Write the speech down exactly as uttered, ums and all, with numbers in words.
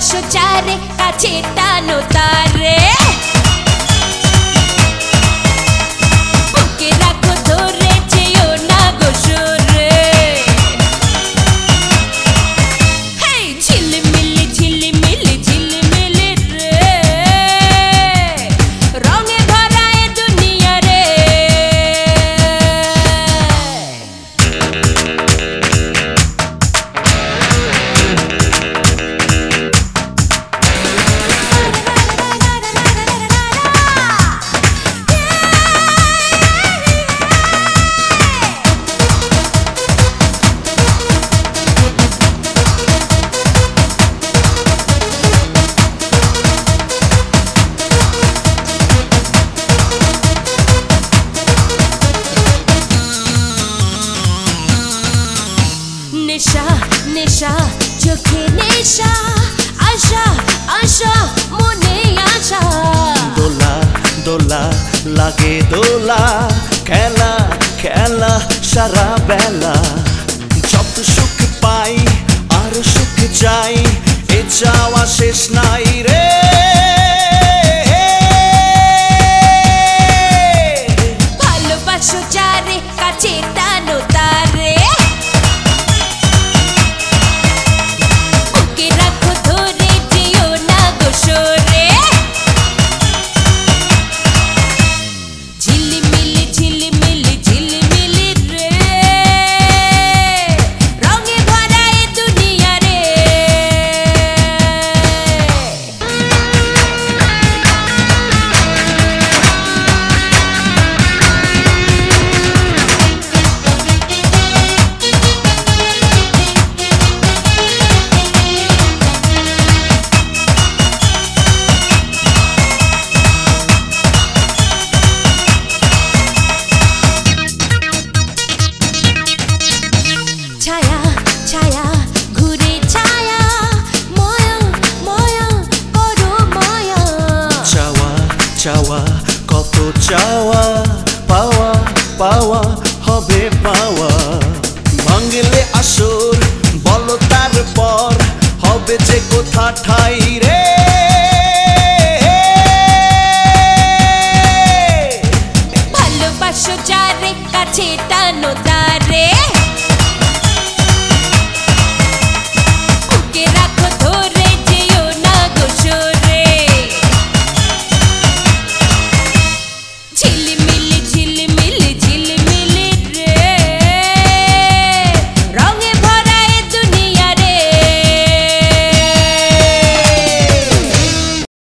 ভালোবাসো যারে কাছে টানো তারে বুকে রাখো ধরে যেও না গো সরে হেই ঝিলমিলি ঝিলমিলি ঝিলমিলি রে রঙে ভরা এ দুনিয়া রে নেশা নেশা চোখে নেশা আশা আশা মনে আশা দোলা দোলা লাগে দোলা খেলা খেলা সারা বেলা যত সুখ পাই আর সুখ চাই এ চাওয়া শেষ নাই রে ভালোবাসো যারে কাছে টানো তারে বুকে রাখো ধরে যেও না গো সরে ঝিলমিলি ঝিলমিলি ঝিলমিলি রে রঙে ভরা এ দুনিয়া রে ছায়া ছায়া ঘুরে ছায়া মায়া মায়া করো মায়া চাওয়া চাওয়া কত চাওয়া পাওয়া পাওয়া হবে পাওয়া ভাঙলে আসর বলো তারপর হবে যে কোথা ঠাই রে ভালোবাসো যারে কাছে টানো তারে